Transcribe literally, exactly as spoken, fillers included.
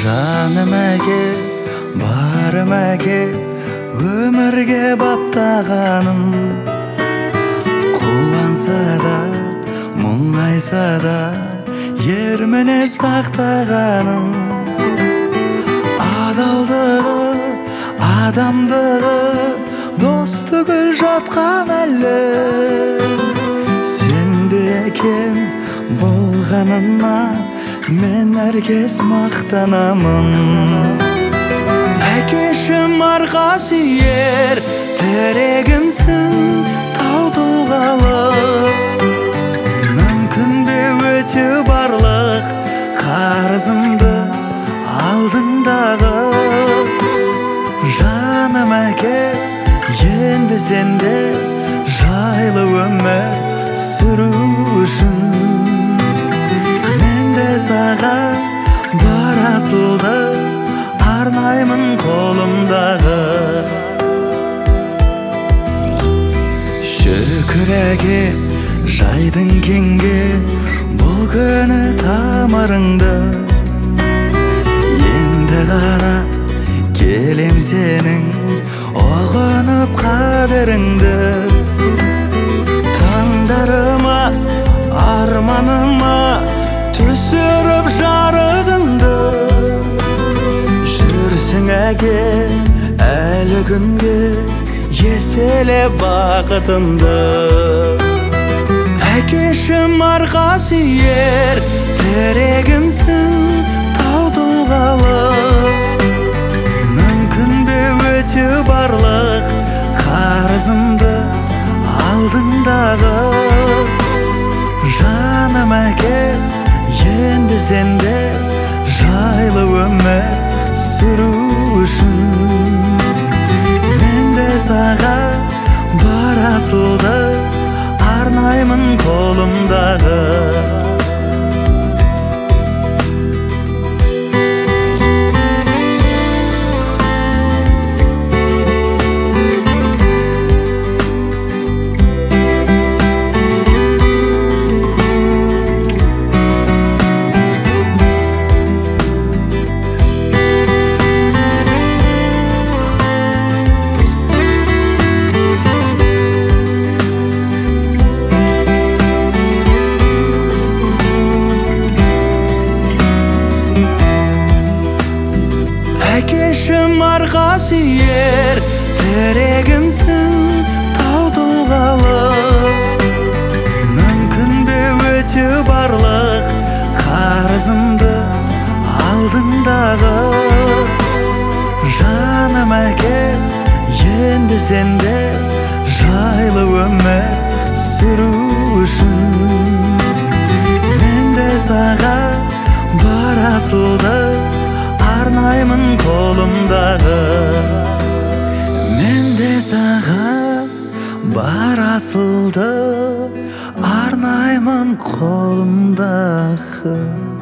жаным әке, барым әке, өмірге баптағаным. Қуанса да, мұңайса да, ерміне сақтағаным. Адалдығы, адамдығы, достығы жатқан әлі. Сенде әкем болғанына мен әркез мақтанамын. Әкешім арға сүйер тірегімсің, тау тұлғалы. Мүмкін бе өтеу барлық қарызымды алдындағы. Жаным әке, енді сенде жайлы өмір сүру үшін мен де саған бар асылды арнаймын қолымдағы. Шүкір әке, жайдың кеңге бұл күні тамырыңды. Енді ғана келем сенің оғынып қадіріңді. Таңдарыма, арманыма түсіріп жарығыңды. Жүрсің әке әлі күнге еселеп бақытымды. Әкешім арға сүйер тірегімсің, тау тұлғалы. Мүмкін бе өтеу барлық қарызымды алдындағы. Жаным әке, енді сенде жайлы өмір сүру үшін мен де саған бар асылды арнаймын қолымдағы. Әкешім арға сүйер тірегімсің, тау тұлғалы. Мүмкін бе өтеу барлық қарызымды алдындағы. Жаным әке, енді сенде жайлы өмір сүру үшін мен де саған бар асылды арнаймын қолымдағы. Мен де саған бар асылды арнаймын қолымдағы.